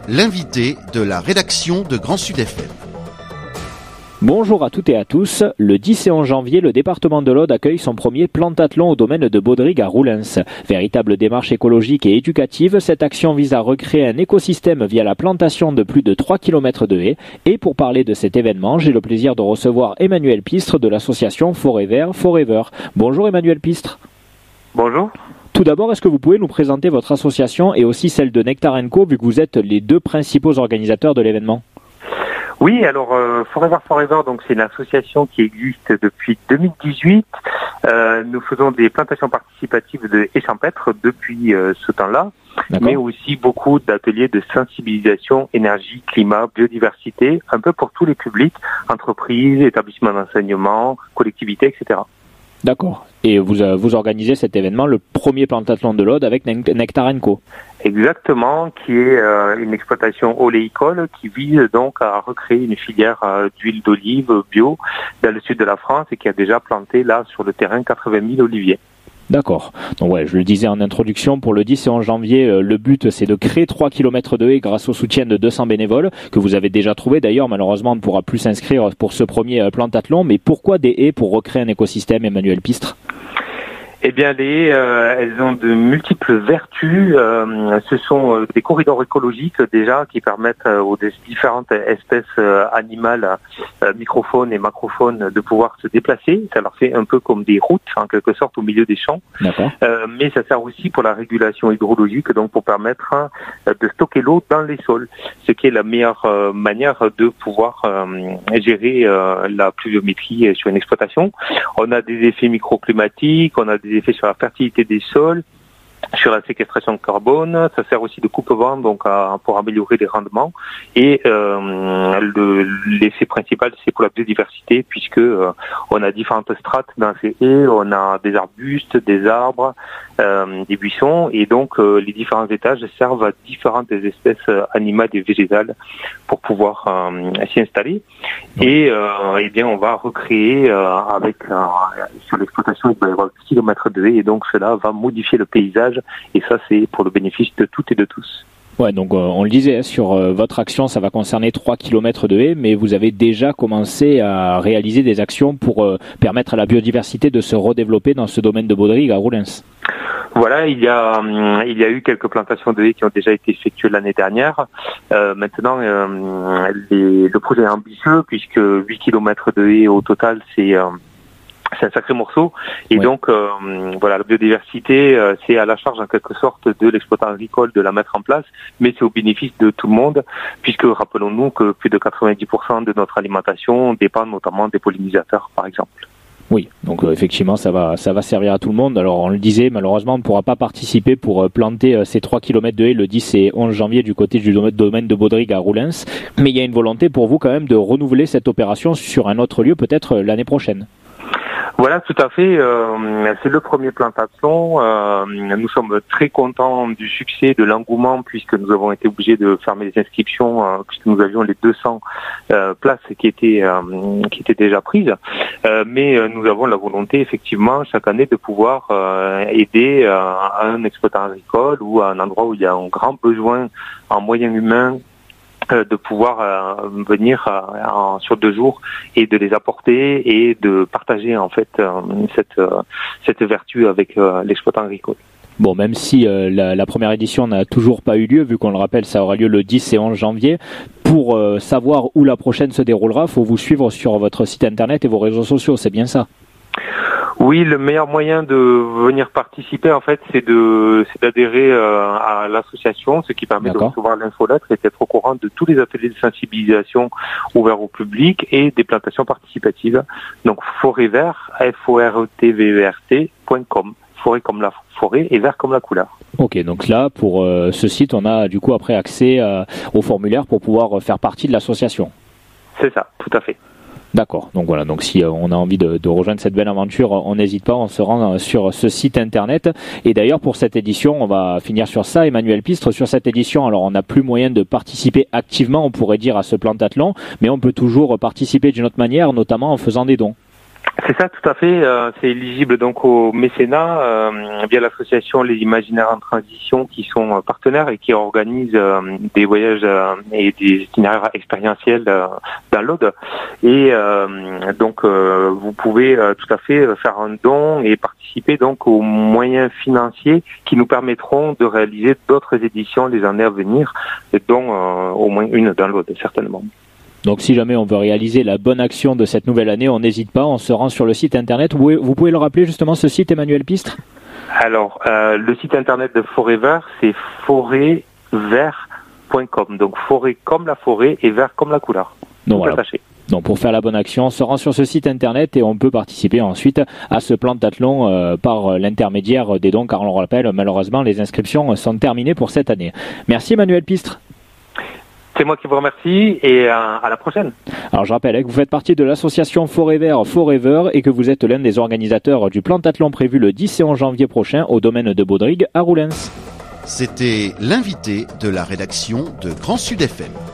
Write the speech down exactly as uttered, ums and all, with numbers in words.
l'invité de la rédaction de Grand Sud F M. Bonjour à toutes et à tous. Le dix et onze janvier, le département de l'Aude accueille son premier plantathlon au domaine de Baudrigue à Roulens. Véritable démarche écologique et éducative, cette action vise à recréer un écosystème via la plantation de plus de trois kilomètres de haies. Et pour parler de cet événement, j'ai le plaisir de recevoir Emmanuel Pistre de l'association Forêt Vert Forever. Bonjour Emmanuel Pistre. Bonjour. Tout d'abord, est-ce que vous pouvez nous présenter votre association et aussi celle de Nectar and Co, vu que vous êtes les deux principaux organisateurs de l'événement? Oui, alors euh, Forever Forever, donc c'est une association qui existe depuis deux mille dix-huit. Euh, nous faisons des plantations participatives de haies champêtres depuis euh, ce temps-là, D'accord. mais aussi beaucoup d'ateliers de sensibilisation, énergie, climat, biodiversité, un peu pour tous les publics, entreprises, établissements d'enseignement, collectivités, et cetera. D'accord. Et vous, euh, vous organisez cet événement, le premier plantathlon de l'Aude avec Nectar and Co. Exactement, qui est euh, une exploitation oléicole qui vise donc à recréer une filière euh, d'huile d'olive bio dans le sud de la France et qui a déjà planté là sur le terrain quatre-vingt mille oliviers. D'accord. Donc ouais, je le disais en introduction, pour le dix et onze janvier, euh, le but c'est de créer trois kilomètres de haies grâce au soutien de deux cents bénévoles, que vous avez déjà trouvé d'ailleurs. Malheureusement, on ne pourra plus s'inscrire pour ce premier euh, plantathlon. Mais pourquoi des haies pour recréer un écosystème, Emmanuel Pistre ? Eh bien, les haies, euh, elles ont de multiples vertus. Euh, ce sont euh, des corridors écologiques déjà qui permettent euh, aux différentes espèces euh, animales, euh, microphones et macrophones, de pouvoir se déplacer. Ça leur fait un peu comme des routes, en quelque sorte, au milieu des champs. D'accord. Euh, mais ça sert aussi pour la régulation hydrologique, donc pour permettre euh, de stocker l'eau dans les sols, ce qui est la meilleure euh, manière de pouvoir euh, gérer euh, la pluviométrie sur une exploitation. On a des effets microclimatiques, on a des effets sur la fertilité des sols, sur la séquestration de carbone. Ça sert aussi de coupe-vent, donc à, pour améliorer les rendements. Et euh, le, l'effet principal, c'est pour la biodiversité, puisque euh, on a différentes strates dans ces haies. On a des arbustes, des arbres, euh, des buissons, et donc euh, les différents étages servent à différentes espèces animales et végétales pour pouvoir euh, s'y installer. Et euh, eh bien, on va recréer euh, avec euh, sur l'exploitation, il va y avoir des kilomètres de haies, et donc cela va modifier le paysage. Et ça, c'est pour le bénéfice de toutes et de tous. Ouais, donc euh, on le disait, sur euh, votre action, ça va concerner trois kilomètres de haies, mais vous avez déjà commencé à réaliser des actions pour euh, permettre à la biodiversité de se redévelopper dans ce domaine de Baudrigue à Roulens. Voilà, il y a hum, il y a eu quelques plantations de haies qui ont déjà été effectuées l'année dernière. Euh, maintenant, euh, les, le projet est ambitieux puisque huit kilomètres de haies au total, c'est euh, c'est un sacré morceau. Et oui. donc, euh, voilà, la biodiversité, euh, c'est à la charge en quelque sorte de l'exploitant agricole de la mettre en place, mais c'est au bénéfice de tout le monde, puisque rappelons-nous que plus de quatre-vingt-dix pour cent de notre alimentation dépend notamment des pollinisateurs, par exemple. Oui, donc euh, effectivement, ça va, ça va servir à tout le monde. Alors, on le disait, malheureusement, on ne pourra pas participer pour euh, planter euh, ces trois kilomètres de haies le dix et onze janvier du côté du domaine de Baudrigue à Roulens. Mais il y a une volonté pour vous quand même de renouveler cette opération sur un autre lieu, peut-être euh, l'année prochaine. Voilà, tout à fait. Euh, c'est le premier plantathlon. Euh, nous sommes très contents du succès, de l'engouement, puisque nous avons été obligés de fermer les inscriptions, euh, puisque nous avions les deux cents euh, places qui étaient euh, qui étaient déjà prises. Euh, mais euh, nous avons la volonté, effectivement, chaque année, de pouvoir euh, aider euh, un exploitant agricole ou à un endroit où il y a un grand besoin en moyens humains, de pouvoir euh, venir euh, en, sur deux jours et de les apporter et de partager en fait euh, cette euh, cette vertu avec euh, l'exploitant agricole. Bon, même si euh, la, la première édition n'a toujours pas eu lieu, vu qu'on le rappelle, ça aura lieu le dix et onze janvier. Pour euh, savoir où la prochaine se déroulera, il faut vous suivre sur votre site internet et vos réseaux sociaux, c'est bien ça? Oui, le meilleur moyen de venir participer, en fait, c'est de c'est d'adhérer euh, à l'association, ce qui permet D'accord. de recevoir l'infolettre et d'être au courant de tous les ateliers de sensibilisation ouverts au public et des plantations participatives. Donc, Forêt Vert, F O R E T V E R T point com. Forêt comme la forêt et vert comme la couleur. Ok, donc là, pour euh, ce site, on a du coup après accès euh, au formulaire pour pouvoir faire partie de l'association. C'est ça, tout à fait. D'accord, donc voilà, donc si euh, on a envie de, de rejoindre cette belle aventure, on n'hésite pas, on se rend euh, sur ce site internet. Et d'ailleurs pour cette édition, on va finir sur ça, Emmanuel Pistre, sur cette édition, alors on n'a plus moyen de participer activement, on pourrait dire, à ce plantathlon, mais on peut toujours participer d'une autre manière, notamment en faisant des dons. C'est ça, tout à fait. Euh, c'est éligible donc au mécénat euh, via l'association Les Imaginaires en Transition, qui sont euh, partenaires et qui organisent euh, des voyages euh, et des itinéraires expérientiels euh, dans l'Aude. Et euh, donc euh, vous pouvez euh, tout à fait faire un don et participer donc aux moyens financiers qui nous permettront de réaliser d'autres éditions les années à venir, dont euh, au moins une dans l'Aude certainement. Donc si jamais on veut réaliser la bonne action de cette nouvelle année, on n'hésite pas, on se rend sur le site internet. Vous pouvez, vous pouvez le rappeler justement, ce site, Emmanuel Pistre ? Alors, euh, le site internet de Forever, c'est forêt vert point com. Donc forêt comme la forêt et vert comme la couleur. Donc voilà. Donc pour faire la bonne action, on se rend sur ce site internet et on peut participer ensuite à ce pentathlon euh, par l'intermédiaire des dons, car on le rappelle, malheureusement les inscriptions sont terminées pour cette année. Merci Emmanuel Pistre. C'est moi qui vous remercie et à la prochaine. Alors je rappelle hein, que vous faites partie de l'association Forever Forever et que vous êtes l'un des organisateurs du pentathlon prévu le dix et onze janvier prochain au domaine de Baudrigue à Roulens. C'était l'invité de la rédaction de Grand Sud F M.